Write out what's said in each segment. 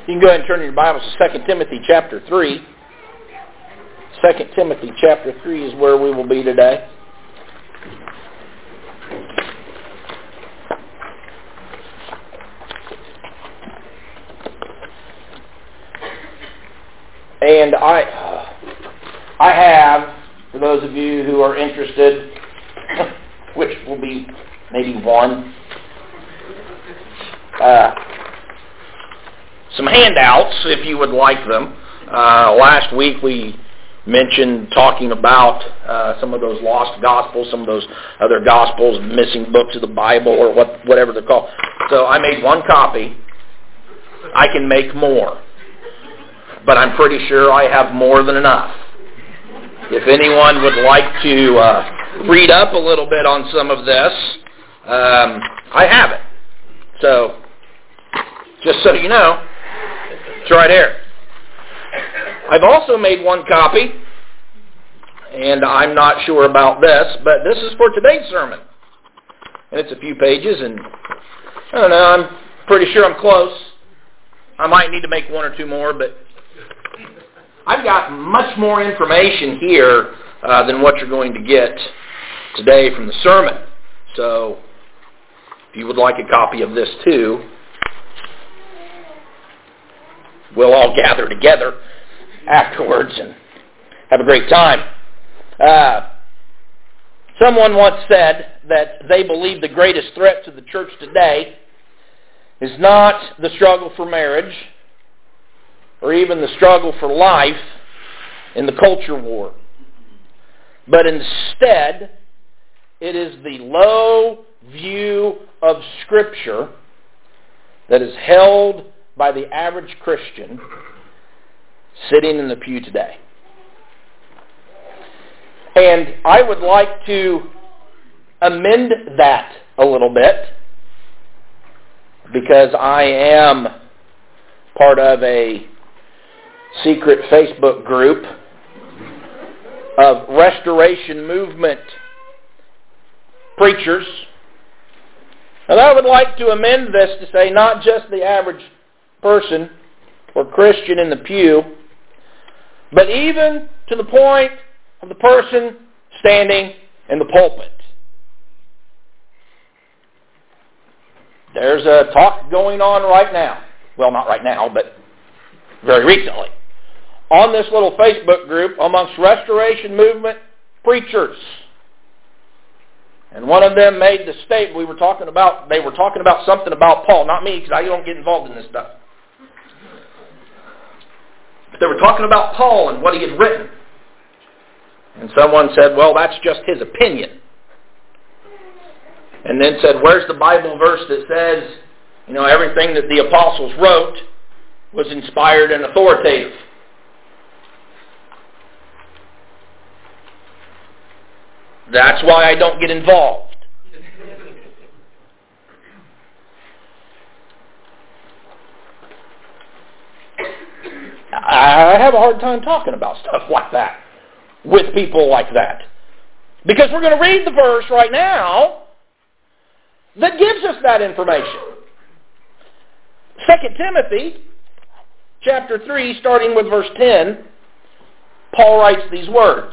You can go ahead and turn your Bibles to 2 Timothy chapter 3. 2 Timothy chapter 3 is where we will be today. And I have, for those of you who are interested, which will be maybe one, some handouts if you would like them. Last week we mentioned talking about some of those lost gospels, some of those other gospels, missing books of the Bible, or whatever they're called. So I made one copy. I can make more, but I'm pretty sure I have more than enough. If anyone would like to read up a little bit on some of this, I have it. So, just so you know, it's right here. I've also made one copy, and I'm not sure about this, but this is for today's sermon. And it's a few pages, and I don't know, I'm pretty sure I'm close. I might need to make one or two more, but I've got much more information here than what you're going to get today from the sermon. So, if you would like a copy of this too, we'll all gather together afterwards and have a great time. Someone once said that they believe the greatest threat to the church today is not the struggle for marriage or even the struggle for life in the culture war, but instead it is the low view of Scripture that is held by the average Christian sitting in the pew today. And I would like to amend that a little bit because I am part of a secret Facebook group of Restoration Movement preachers. And I would like to amend this to say not just the average person or Christian in the pew, but even to the point of the person standing in the pulpit. There's a talk going on right now. Well, not right now, but very recently. On this little Facebook group amongst Restoration Movement preachers. And one of them made the statement they were talking about something about Paul. Not me, because I don't get involved in this stuff. But they were talking about Paul and what he had written. And someone said, well, that's just his opinion. And then said, where's the Bible verse that says, everything that the apostles wrote was inspired and authoritative? That's why I don't get involved. I have a hard time talking about stuff like that with people like that. Because we're going to read the verse right now that gives us that information. 2 Timothy chapter 3, starting with verse 10, Paul writes these words.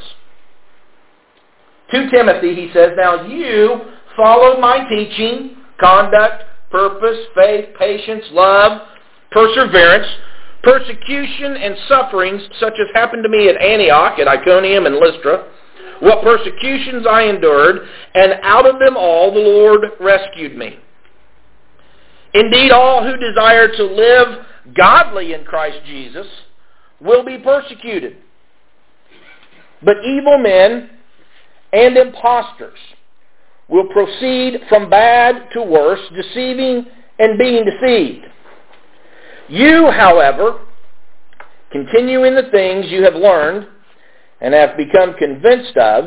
To Timothy, he says, now you follow my teaching, conduct, purpose, faith, patience, love, perseverance, persecution, and sufferings, such as happened to me at Antioch, at Iconium, and Lystra, what persecutions I endured, and out of them all the Lord rescued me. Indeed, all who desire to live godly in Christ Jesus will be persecuted. But evil men and impostors will proceed from bad to worse, deceiving and being deceived. You, however, continue in the things you have learned and have become convinced of,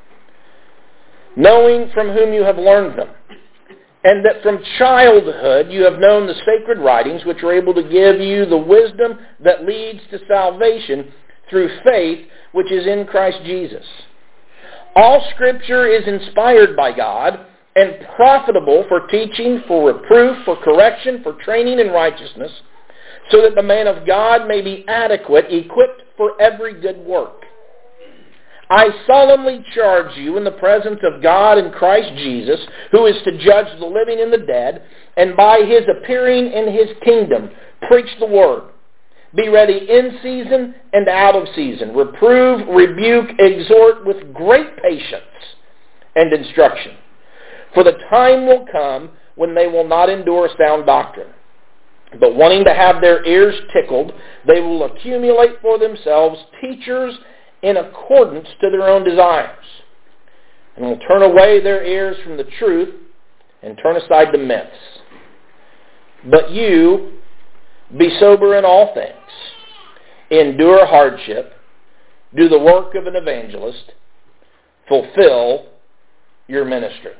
knowing from whom you have learned them, and that from childhood you have known the sacred writings, which are able to give you the wisdom that leads to salvation through faith, which is in Christ Jesus. All Scripture is inspired by God and profitable for teaching, for reproof, for correction, for training in righteousness, so that the man of God may be adequate, equipped for every good work. I solemnly charge you in the presence of God and Christ Jesus, who is to judge the living and the dead, and by his appearing in his kingdom, preach the word. Be ready in season and out of season. Reprove, rebuke, exhort with great patience and instruction. For the time will come when they will not endure sound doctrine, but wanting to have their ears tickled, they will accumulate for themselves teachers in accordance to their own desires, and will turn away their ears from the truth and turn aside to myths. But you, be sober in all things, endure hardship, do the work of an evangelist, fulfill your ministry.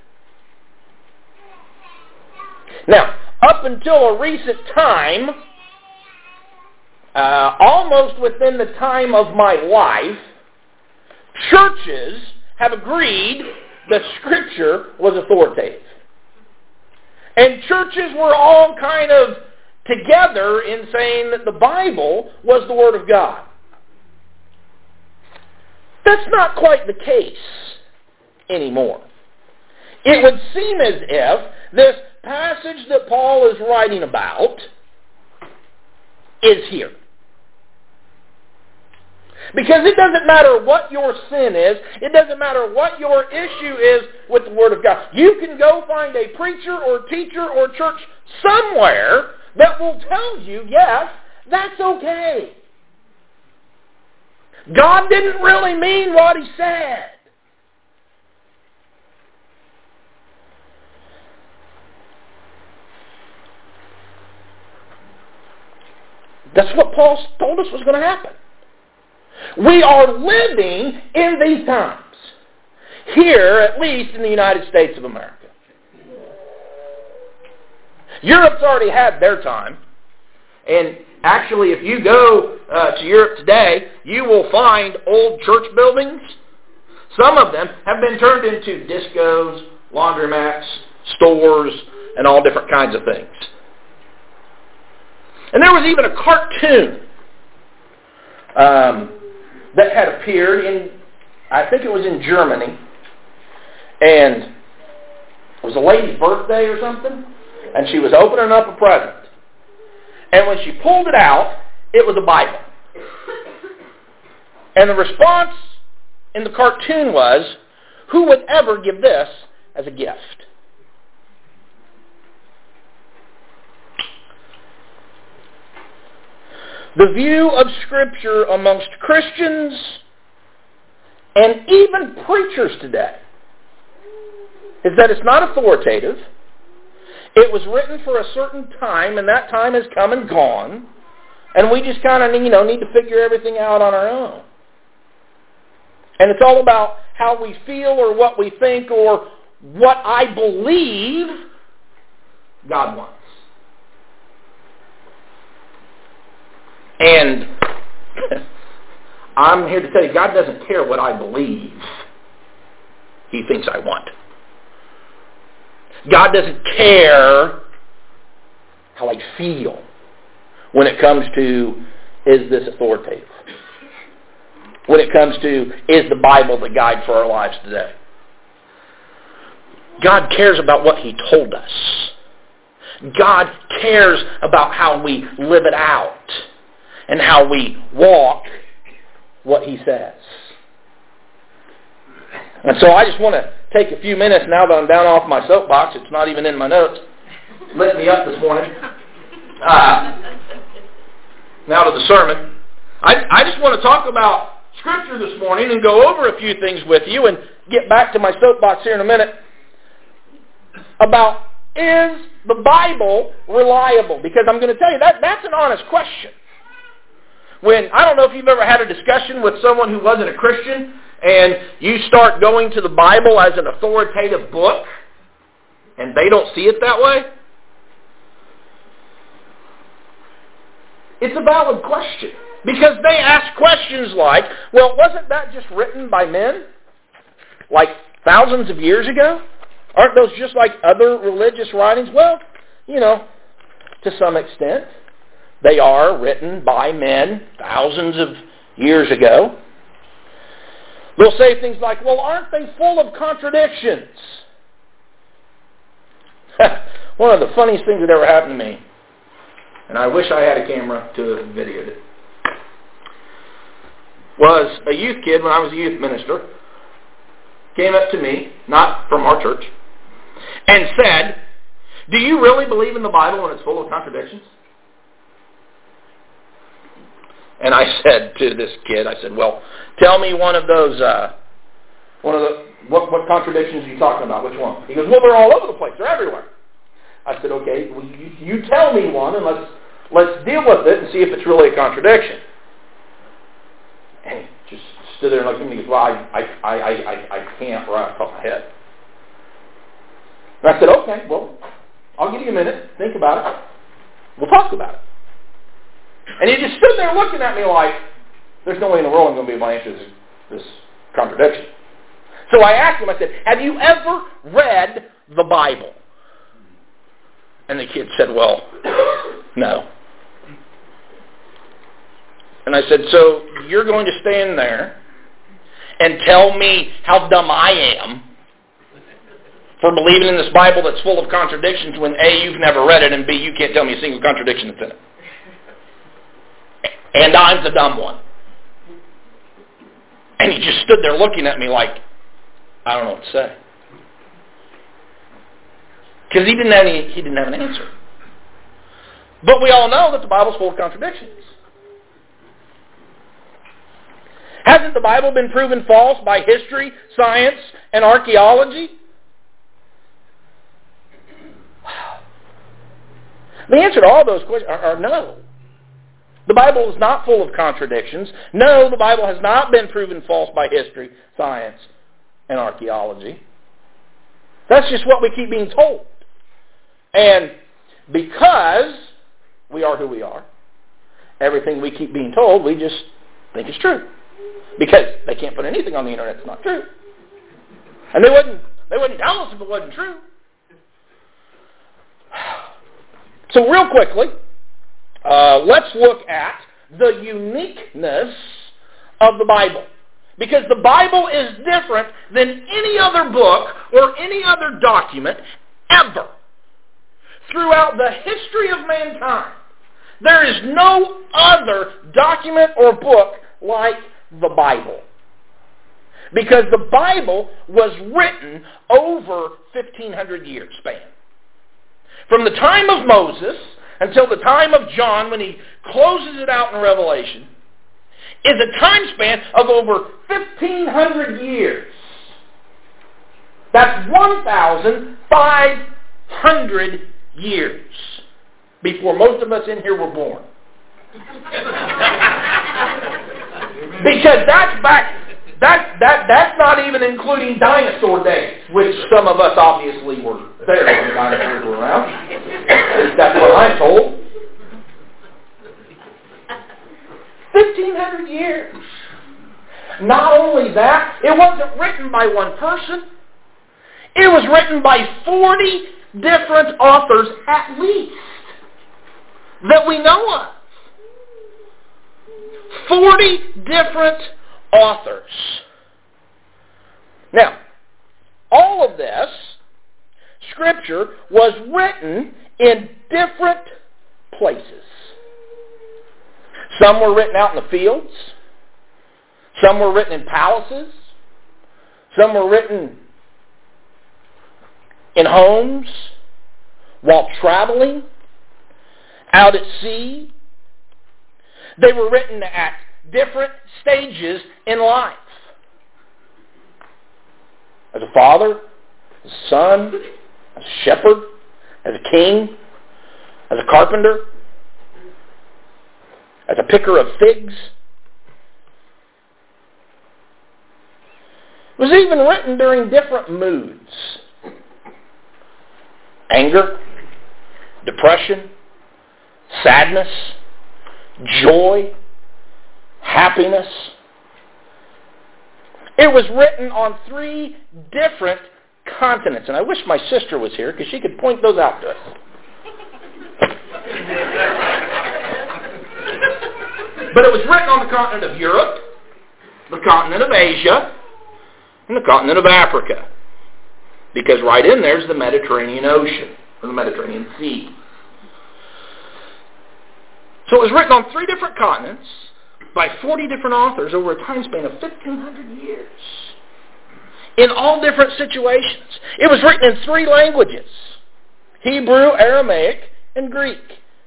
Now, up until a recent time, almost within the time of my life, churches have agreed that Scripture was authoritative. And churches were all kind of together in saying that the Bible was the Word of God. That's not quite the case anymore. It would seem as if this passage that Paul is writing about is here. Because it doesn't matter what your sin is, it doesn't matter what your issue is with the Word of God. You can go find a preacher or teacher or church somewhere that will tell you, yes, that's okay. God didn't really mean what he said. That's what Paul told us was going to happen. We are living in these times. Here, at least in the United States of America. Europe's already had their time. And actually, if you go to Europe today, you will find old church buildings. Some of them have been turned into discos, laundromats, stores, and all different kinds of things. And there was even a cartoon that had appeared in, I think it was in Germany, and it was a lady's birthday or something, and she was opening up a present. And when she pulled it out, it was a Bible. And the response in the cartoon was, who would ever give this as a gift? The view of Scripture amongst Christians and even preachers today is that it's not authoritative. It was written for a certain time, and that time has come and gone, and we just kind of need to figure everything out on our own. And it's all about how we feel or what we think or what I believe God wants. And I'm here to tell you, God doesn't care what I believe. He thinks I want. God doesn't care how I feel when it comes to, is this authoritative? When it comes to, is the Bible the guide for our lives today? God cares about what He told us. God cares about how we live it out and how we walk what He says. And so I just want to take a few minutes now that I'm down off my soapbox. It's not even in my notes. Lit me up this morning. Now to the sermon. I just want to talk about Scripture this morning and go over a few things with you and get back to my soapbox here in a minute about, is the Bible reliable? Because I'm going to tell you, that's an honest question. I don't know if you've ever had a discussion with someone who wasn't a Christian, and you start going to the Bible as an authoritative book, and they don't see it that way. It's a valid question. Because they ask questions like, well, wasn't that just written by men? Like thousands of years ago? Aren't those just like other religious writings? Well, to some extent. They are written by men thousands of years ago. They'll say things like, well, aren't they full of contradictions? One of the funniest things that ever happened to me, and I wish I had a camera to have videoed it, was a youth kid when I was a youth minister, came up to me, not from our church, and said, do you really believe in the Bible when it's full of contradictions? And I said to this kid, I said, well, tell me what contradictions are you talking about? Which one? He goes, well, they're all over the place. They're everywhere. I said, okay, well, you tell me one, and let's deal with it and see if it's really a contradiction. And he just stood there and looked at me and goes, well, I can't right off the top of my head. And I said, okay, well, I'll give you a minute. Think about it. We'll talk about it. And he just stood there looking at me like, there's no way in the world I'm going to be able to answer this contradiction. So I asked him, I said, have you ever read the Bible? And the kid said, well, no. And I said, so you're going to stand there and tell me how dumb I am for believing in this Bible that's full of contradictions when A, you've never read it, and B, you can't tell me a single contradiction that's in it. And I'm the dumb one. And he just stood there looking at me like, I don't know what to say. Because he didn't have an answer. But we all know that the Bible's full of contradictions. Hasn't the Bible been proven false by history, science, and archaeology? The answer to all those questions are no. The Bible is not full of contradictions. No, the Bible has not been proven false by history, science, and archaeology. That's just what we keep being told. And because we are who we are, everything we keep being told, we just think it's true. Because they can't put anything on the internet that's not true. And they wouldn't tell us if it wasn't true. So real quickly, let's look at the uniqueness of the Bible. Because the Bible is different than any other book or any other document ever. Throughout the history of mankind, there is no other document or book like the Bible. Because the Bible was written over 1,500 years span. From the time of Moses until the time of John, when he closes it out in Revelation, is a time span of over 1,500 years. That's 1,500 years before most of us in here were born. Because that's not even including dinosaur days, which some of us obviously were there when the dinosaurs were around. That's what I'm told. 1,500 years. Not only that, it wasn't written by one person. It was written by 40 different authors at least that we know of. 40 different authors. Now, all of this Scripture was written in different places. Some were written out in the fields. Some were written in palaces. Some were written in homes, while traveling, out at sea. They were written at different stages in life. As a father, as a son, as a shepherd, as a king, as a carpenter, as a picker of figs. It was even written during different moods. Anger, depression, sadness, joy, happiness. It was written on 3 different continents. And I wish my sister was here because she could point those out to us. But it was written on the continent of Europe, the continent of Asia, and the continent of Africa. Because right in there is the Mediterranean Ocean, or the Mediterranean Sea. So it was written on 3 different continents by 40 different authors over a time span of 1,500 years. In all different situations. It was written in 3 languages: Hebrew, Aramaic, and Greek.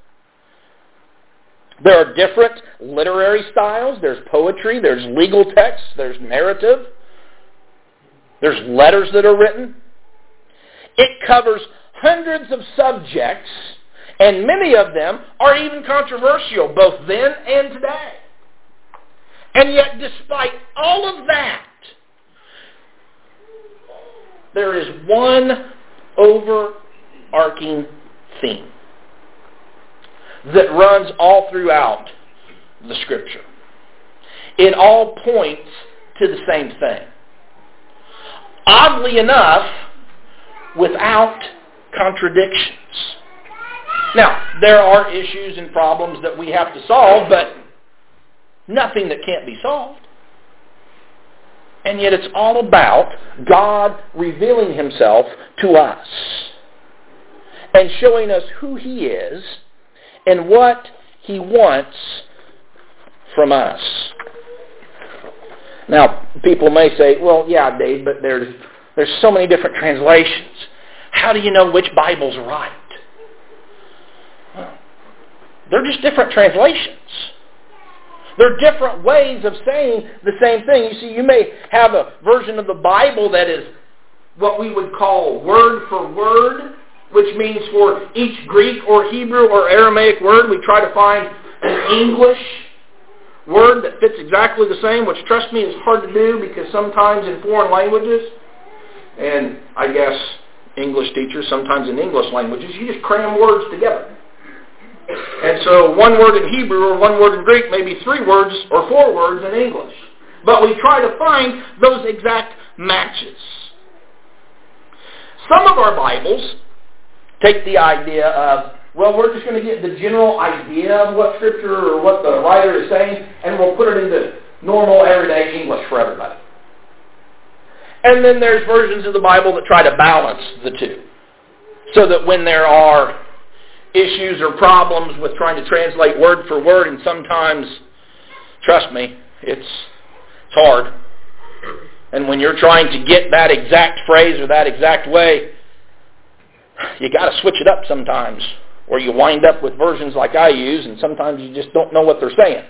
There are different literary styles. There's poetry, there's legal texts, there's narrative, there's letters that are written. It covers hundreds of subjects, and many of them are even controversial, both then and today. And yet, despite all of that, there is one overarching theme that runs all throughout the Scripture. It all points to the same thing. Oddly enough, without contradictions. Now, there are issues and problems that we have to solve, but nothing that can't be solved. And yet it's all about God revealing Himself to us and showing us who He is and what He wants from us. Now, people may say, well, yeah, Dave, but there's so many different translations. How do you know which Bible's right? Well, they're just different translations. They're different ways of saying the same thing. You see, you may have a version of the Bible that is what we would call word for word, which means for each Greek or Hebrew or Aramaic word, we try to find an English word that fits exactly the same, which, trust me, is hard to do because sometimes in foreign languages, and I guess English teachers, sometimes in English languages, you just cram words together. And so one word in Hebrew or one word in Greek may be 3 words or 4 words in English. But we try to find those exact matches. Some of our Bibles take the idea of, well, we're just going to get the general idea of what Scripture or what the writer is saying, and we'll put it into normal, everyday English for everybody. And then there's versions of the Bible that try to balance the two, so that when there are issues or problems with trying to translate word for word, and sometimes, trust me, it's hard. And when you're trying to get that exact phrase or that exact way, you got to switch it up sometimes, or you wind up with versions like I use, and sometimes you just don't know what they're saying.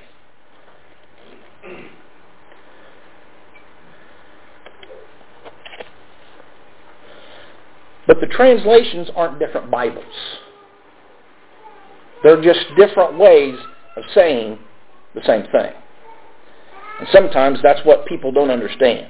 But the translations aren't different Bibles. They're just different ways of saying the same thing. And sometimes that's what people don't understand.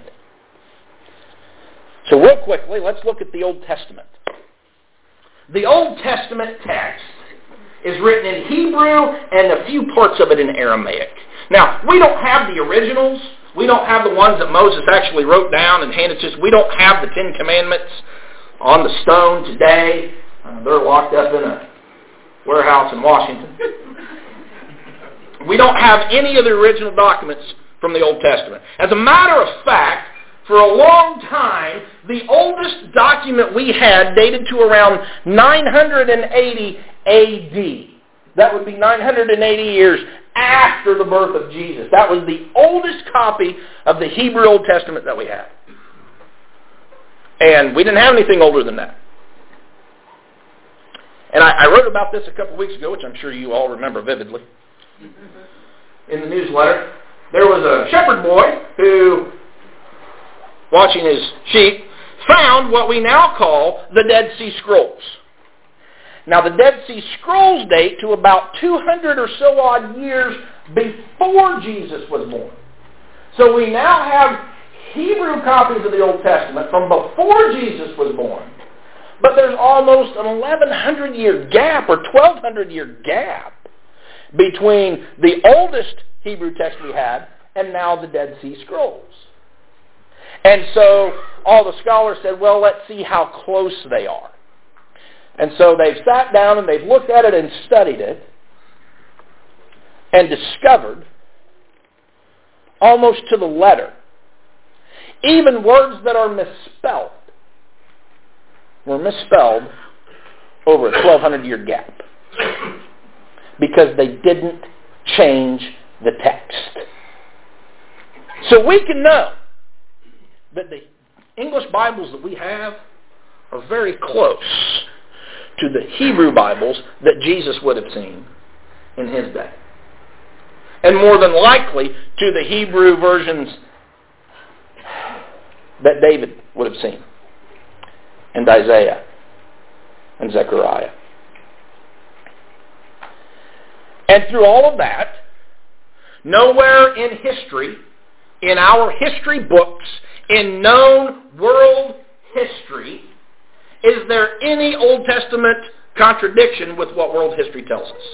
So real quickly, let's look at the Old Testament. The Old Testament text is written in Hebrew and a few parts of it in Aramaic. Now, we don't have the originals. We don't have the ones that Moses actually wrote down and handed to us. We don't have the 10 Commandments on the stone today. They're locked up in a warehouse in Washington. We don't have any of the original documents from the Old Testament. As a matter of fact, for a long time, the oldest document we had dated to around 980 A.D. That would be 980 years after the birth of Jesus. That was the oldest copy of the Hebrew Old Testament that we had. And we didn't have anything older than that. And I wrote about this a couple weeks ago, which I'm sure you all remember vividly, in the newsletter. There was a shepherd boy who, watching his sheep, found what we now call the Dead Sea Scrolls. Now, the Dead Sea Scrolls date to about 200 or so odd years before Jesus was born. So we now have Hebrew copies of the Old Testament from before Jesus was born. But there's almost an 1,100-year gap or 1,200-year gap between the oldest Hebrew text we had and now the Dead Sea Scrolls. And so all the scholars said, well, let's see how close they are. And so they've sat down and they've looked at it and studied it and discovered almost to the letter. Even words that are misspelled were misspelled over a 1,200-year gap because they didn't change the text. So we can know that the English Bibles that we have are very close to the Hebrew Bibles that Jesus would have seen in his day. And more than likely to the Hebrew versions that David would have seen, and Isaiah, and Zechariah. And through all of that, nowhere in history, in our history books, in known world history, is there any Old Testament contradiction with what world history tells us.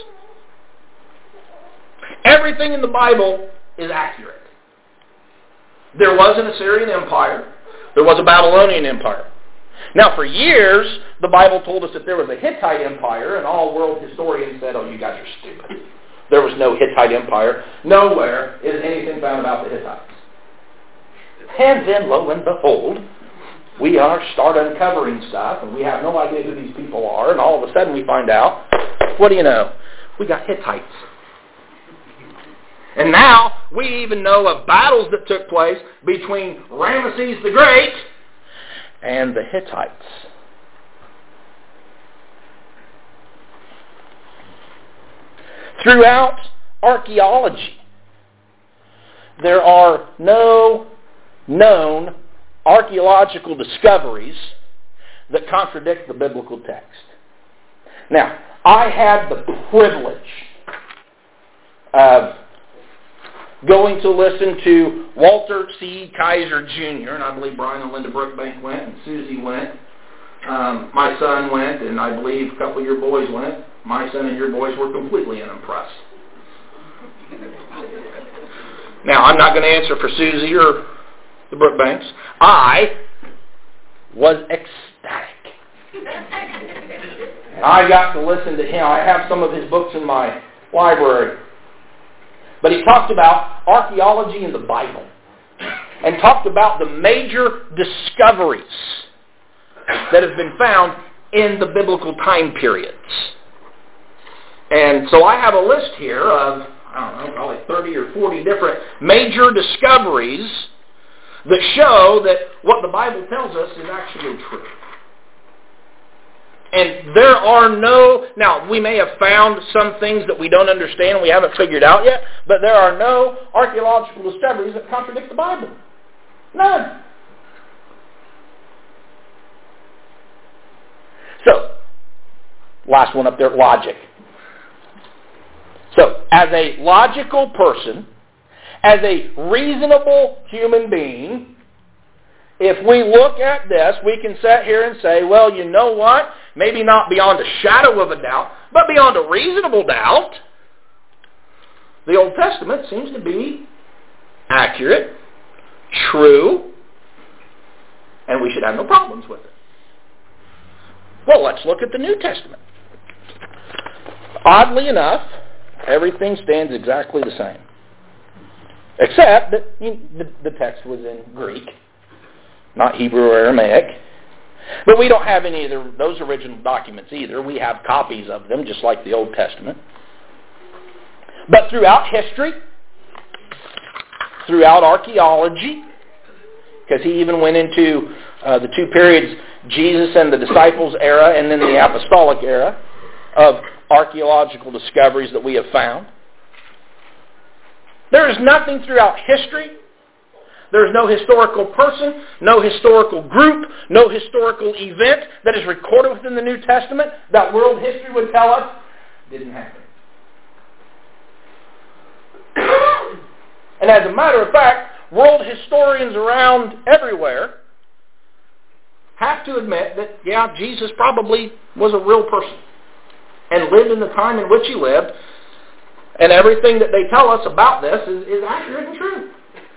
Everything in the Bible is accurate. There was an Assyrian Empire. There was a Babylonian Empire. Now, for years, the Bible told us that there was a Hittite Empire, and all world historians said, oh, you guys are stupid. There was no Hittite Empire. Nowhere is anything found about the Hittites. And then, lo and behold, we start uncovering stuff, and we have no idea who these people are, and all of a sudden we find out, what do you know? We got Hittites. And now, we even know of battles that took place between Ramesses the Great and the Hittites. Throughout archaeology, there are no known archaeological discoveries that contradict the biblical text. Now, I had the privilege of going to listen to Walter C. Kaiser Jr., and I believe Brian and Linda Brookbank went, and Susie went. My son went, and I believe a couple of your boys went. My son and your boys were completely unimpressed. Now, I'm not going to answer for Susie or the Brookbanks. I was ecstatic. I got to listen to him. I have some of his books in my library. But he talked about archaeology in the Bible and talked about the major discoveries that have been found in the biblical time periods. And so I have a list here of, I don't know, probably 30 or 40 different major discoveries that show that what the Bible tells us is actually true. And there are now we may have found some things that we don't understand, we haven't figured out yet, but there are no archaeological discoveries that contradict the Bible. None. So, last one up there, logic. So, as a logical person, as a reasonable human being, if we look at this, we can sit here and say, well, you know what? Maybe not beyond a shadow of a doubt, but beyond a reasonable doubt, the Old Testament seems to be accurate, true, and we should have no problems with it. Well, let's look at the New Testament. Oddly enough, everything stands exactly the same. Except that the text was in Greek, not Hebrew or Aramaic. But we don't have any of those original documents either. We have copies of them, just like the Old Testament. But throughout history, throughout archaeology, because he even went into the two periods, Jesus and the disciples era and then the apostolic era of archaeological discoveries that we have found. There is nothing throughout history. There is no historical person, no historical group, no historical event that is recorded within the New Testament that world history would tell us didn't happen. And as a matter of fact, world historians around everywhere have to admit that, yeah, Jesus probably was a real person and lived in the time in which he lived, and everything that they tell us about this is accurate and true.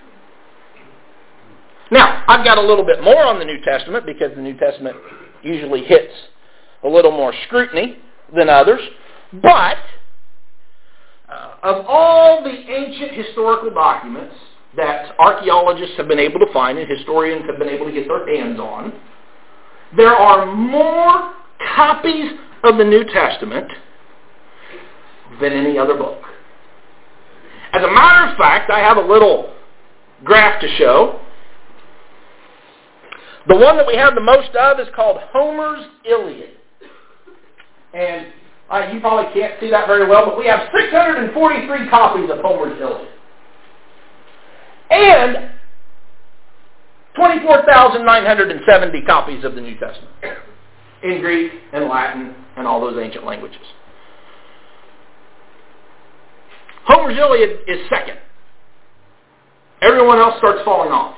Now, I've got a little bit more on the New Testament because the New Testament usually hits a little more scrutiny than others. But of all the ancient historical documents that archaeologists have been able to find and historians have been able to get their hands on, there are more copies of the New Testament than any other book. As a matter of fact, I have a little graph to show. The one that we have the most of is called Homer's Iliad. And you probably can't see that very well, but we have 643 copies of Homer's Iliad. And 24,970 copies of the New Testament in Greek and Latin and all those ancient languages. Homer's Iliad is second. Everyone else starts falling off.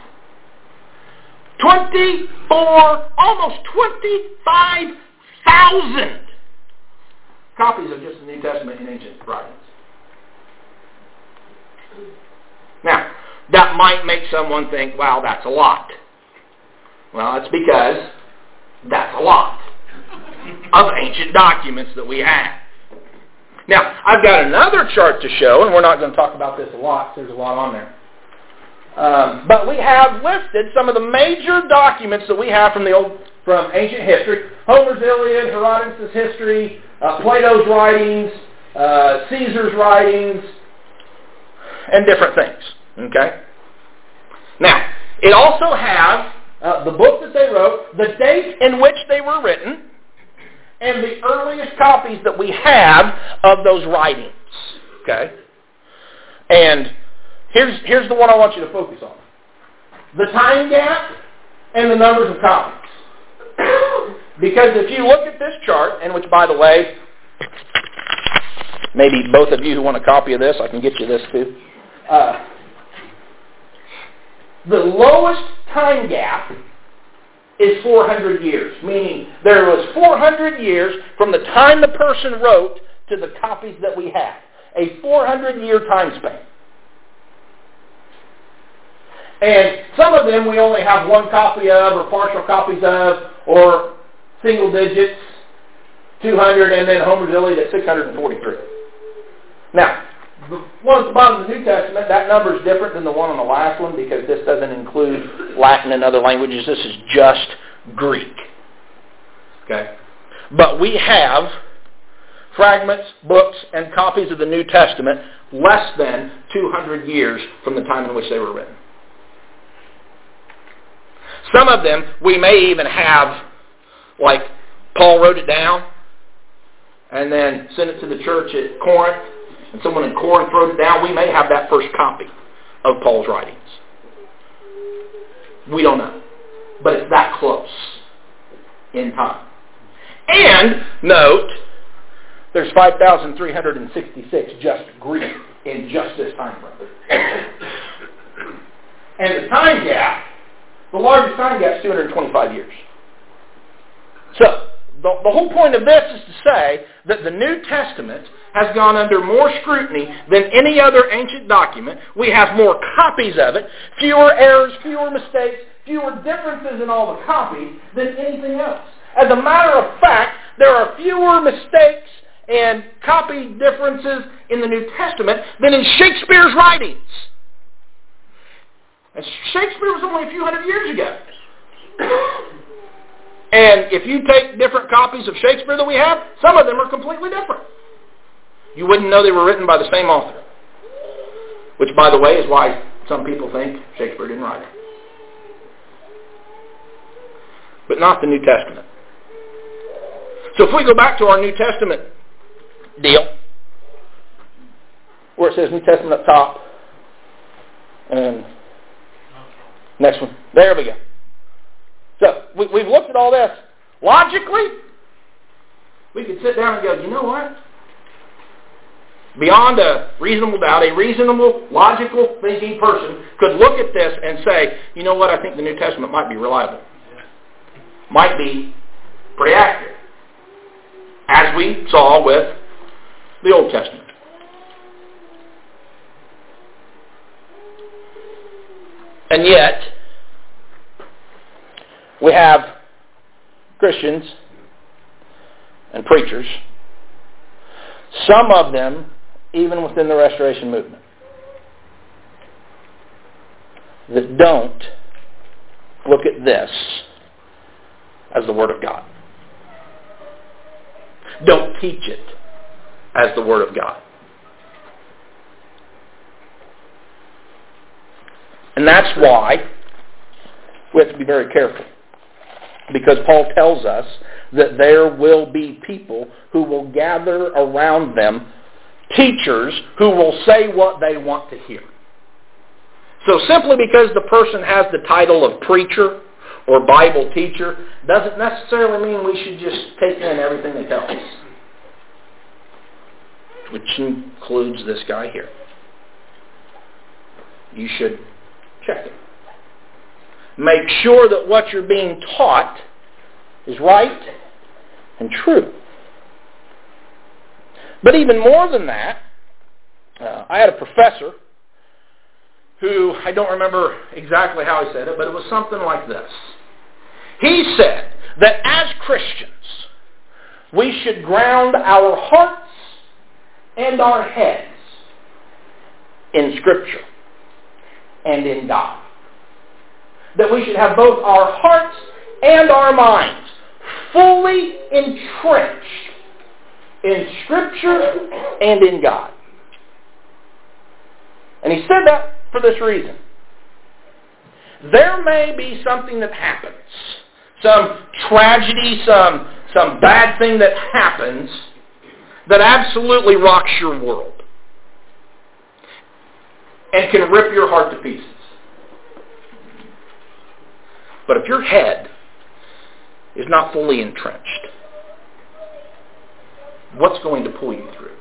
Almost 25,000 copies of just the New Testament in ancient writings. Now, that might make someone think, wow, that's a lot. Well, it's because that's a lot of ancient documents that we have. Now, I've got another chart to show, and we're not going to talk about this a lot, because there's a lot on there. But we have listed some of the major documents that we have from ancient history. Homer's Iliad, Herodotus' history, Plato's writings, Caesar's writings, and different things. Okay? Now, it also has the book that they wrote, the date in which they were written, and the earliest copies that we have of those writings. Okay? And here's the one I want you to focus on. The time gap and the numbers of copies. Because if you look at this chart, and which, by the way, maybe both of you who want a copy of this, I can get you this too. The lowest time gap is 400 years, meaning there was 400 years from the time the person wrote to the copies that we have. A 400-year time span. And some of them we only have one copy of, or partial copies of, or single digits, 200, and then Homer's Iliad at 643. Now, the one at the bottom of the New Testament, that number is different than the one on the last one because this doesn't include Latin and other languages. This is just Greek. Okay? But we have fragments, books, and copies of the New Testament less than 200 years from the time in which they were written. Some of them we may even have, like Paul wrote it down and then sent it to the church at Corinth, and someone in Corinth wrote it down. We may have that first copy of Paul's writings. We don't know. But it's that close in time. And note, there's 5,366 just Greek in just this time frame. And the time gap, the largest time gap is 225 years. So, the whole point of this is to say that the New Testament has gone under more scrutiny than any other ancient document. We have more copies of it, fewer errors, fewer mistakes, fewer differences in all the copies than anything else. As a matter of fact, there are fewer mistakes and copy differences in the New Testament than in Shakespeare's writings. And Shakespeare was only a few hundred years ago. And if you take different copies of Shakespeare that we have, some of them are completely different. You wouldn't know they were written by the same author. Which, by the way, is why some people think Shakespeare didn't write it. But not the New Testament. So if we go back to our New Testament deal, where it says New Testament up top, and next one, there we go. So we've looked at all this. Logically, we could sit down and go, you know what? Beyond a reasonable doubt, a reasonable, logical thinking person could look at this and say, you know what, I think the New Testament might be reliable. Might be pretty accurate. As we saw with the Old Testament. And yet, we have Christians and preachers, some of them even within the Restoration movement, that don't look at this as the Word of God. Don't teach it as the Word of God. And that's why we have to be very careful. Because Paul tells us that there will be people who will gather around them, teachers who will say what they want to hear. So simply because the person has the title of preacher or Bible teacher doesn't necessarily mean we should just take in everything they tell us. Which includes this guy here. You should check it. Make sure that what you're being taught is right and true. But even more than that, I had a professor who, I don't remember exactly how he said it, but it was something like this. He said that as Christians, we should ground our hearts and our heads in Scripture and in God. That we should have both our hearts and our minds fully entrenched in Scripture and in God. And he said that for this reason. There may be something that happens, some tragedy, some bad thing that happens that absolutely rocks your world and can rip your heart to pieces. But if your head is not fully entrenched, what's going to pull you through?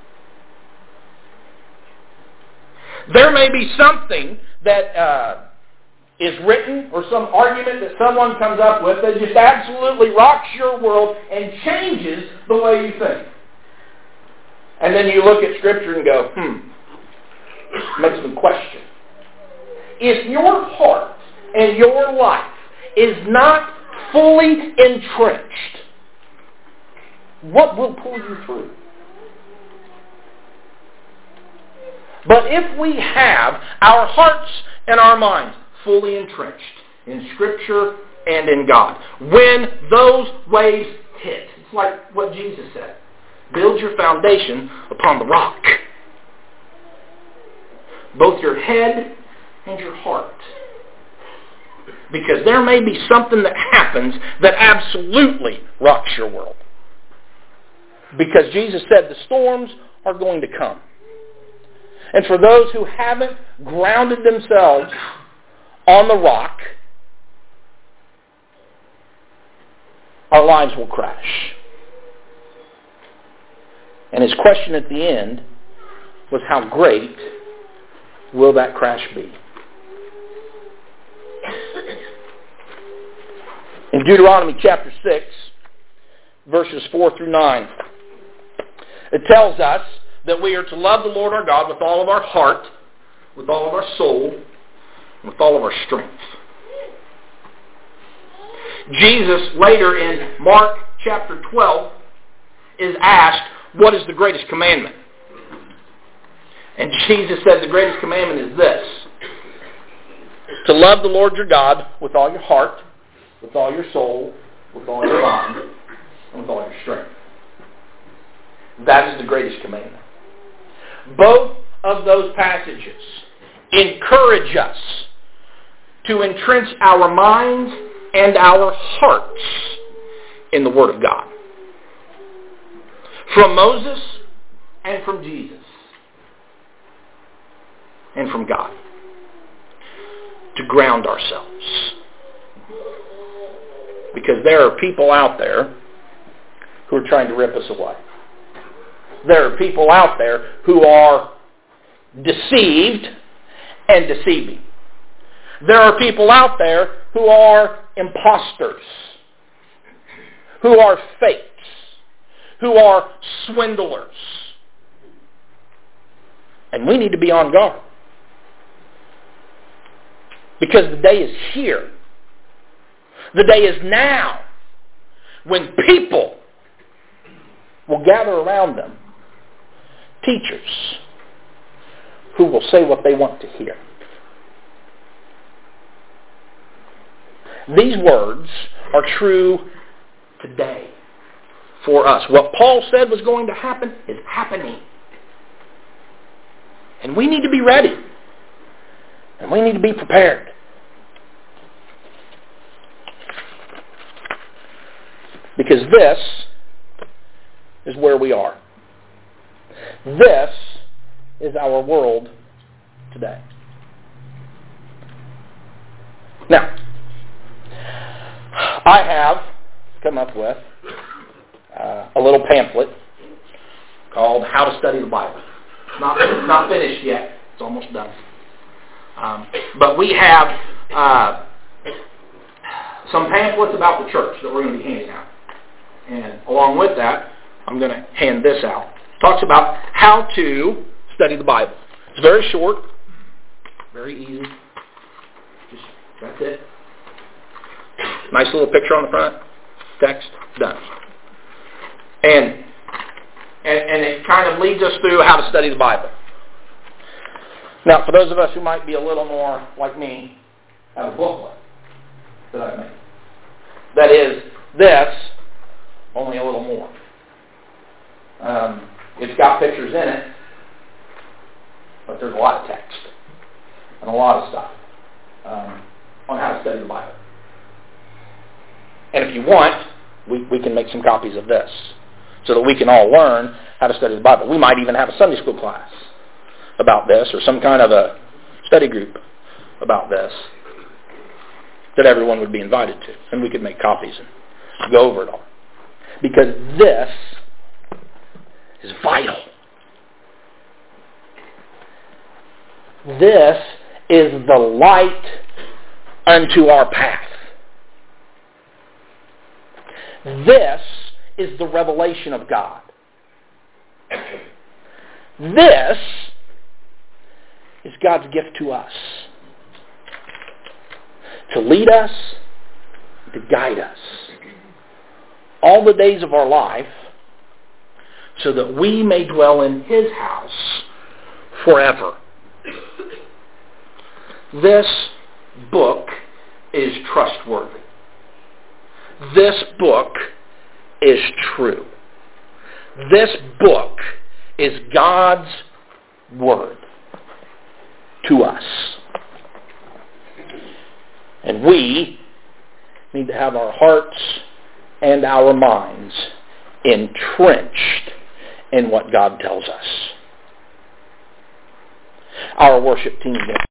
There may be something that is written or some argument that someone comes up with that just absolutely rocks your world and changes the way you think. And then you look at Scripture and go, makes me question. If your heart and your life is not fully entrenched, what will pull you through? But if we have our hearts and our minds fully entrenched in Scripture and in God, when those waves hit, it's like what Jesus said, build your foundation upon the rock. Both your head and your heart. Because there may be something that happens that absolutely rocks your world. Because Jesus said the storms are going to come. And for those who haven't grounded themselves on the rock, our lives will crash. And his question at the end was, how great will that crash be? In Deuteronomy chapter 6, verses 4 through 9, it tells us that we are to love the Lord our God with all of our heart, with all of our soul, and with all of our strength. Jesus, later in Mark chapter 12, is asked, what is the greatest commandment? And Jesus said the greatest commandment is this: to love the Lord your God with all your heart, with all your soul, with all your mind, and with all your strength. That is the greatest commandment. Both of those passages encourage us to entrench our minds and our hearts in the Word of God. From Moses and from Jesus and from God. To ground ourselves. Because there are people out there who are trying to rip us away. There are people out there who are deceived and deceiving. There are people out there who are imposters, who are fakes, who are swindlers. And we need to be on guard. Because the day is here. The day is now when people will gather around them teachers who will say what they want to hear. These words are true today for us. What Paul said was going to happen is happening. And we need to be ready. And we need to be prepared. Because this is where we are. This is our world today. Now, I have come up with a little pamphlet called How to Study the Bible. It's not finished yet. It's almost done. But we have some pamphlets about the church that we're going to be handing out. And along with that, I'm going to hand this out. It talks about how to study the Bible. It's very short, very easy. That's it. Nice little picture on the front. Text, done. And it kind of leads us through how to study the Bible. Now, for those of us who might be a little more like me, I have a booklet that I made. That is this, only a little more. It's got pictures in it, but there's a lot of text and a lot of stuff on how to study the Bible. And if you want, we can make some copies of this so that we can all learn how to study the Bible. We might even have a Sunday school class about this or some kind of a study group about this that everyone would be invited to. And we could make copies and go over it all. Because this is vital. This is the light unto our path. This is the revelation of God. This is God's gift to us. To lead us, to guide us. All the days of our life, so that we may dwell in His house forever. This book is trustworthy. This book is true. This book is God's Word to us. And we need to have our hearts and our minds entrenched in what God tells us. Our worship team